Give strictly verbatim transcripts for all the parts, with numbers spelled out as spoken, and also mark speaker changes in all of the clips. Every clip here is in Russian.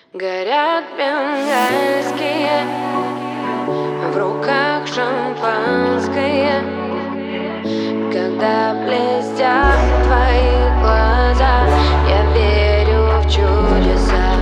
Speaker 1: Горят бенгальские, в руках шампанское. Когда блестят твои глаза, я верю в чудеса.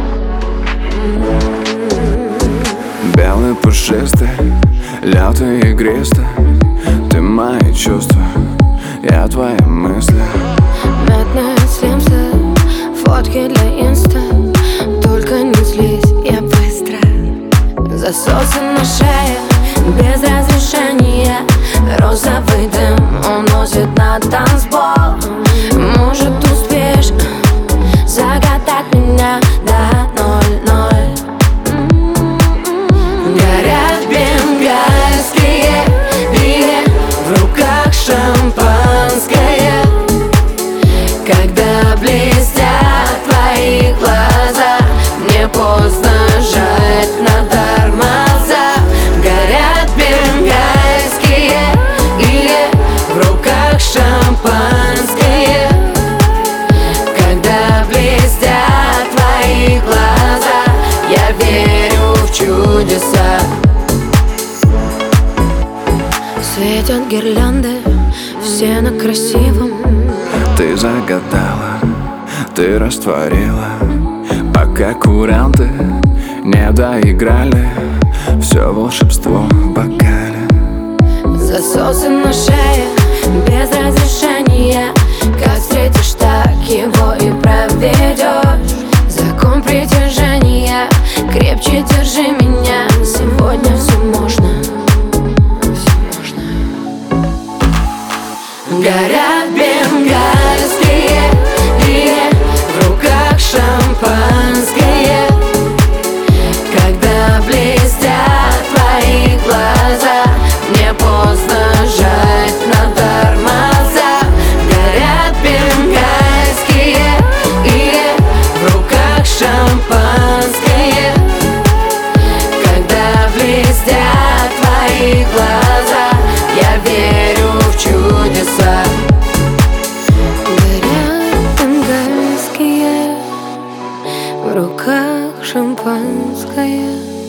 Speaker 2: Белый пушистый, лётый и игристый, ты мои чувства, я твои мысли.
Speaker 1: Мятное слимство, фотки для инста. Только не злись, я быстро. Засосы на шее, без разрешения. Розовый дым уносит на танцпол. Может, успеешь загадать меня до ноль-ноль. Горят бенгальские и в руках шампанское. Когда блестят твои глаза, мне поздно жать на тормоза. Горят бенгальские и в руках шампанское. Когда блестят твои глаза, я верю в чудеса. Светят гирлянды, все на красивом.
Speaker 2: Ты загадала, ты растворила, пока куранты не доиграли все волшебство в бокале.
Speaker 1: Засосы на шее, без разрешения. Как встретишь, так его и проведешь. Закон притяжения, крепче держи меня. Сегодня все можно, все можно. Горят бенгальские и в руках шампанское. Когда блестят твои глаза, мне поздно жать на тормоза. Горят бенгальские и в руках шампанское. Когда блестят твои глаза, я верю в чудеса. Горят бенгальские, в руках шампанское.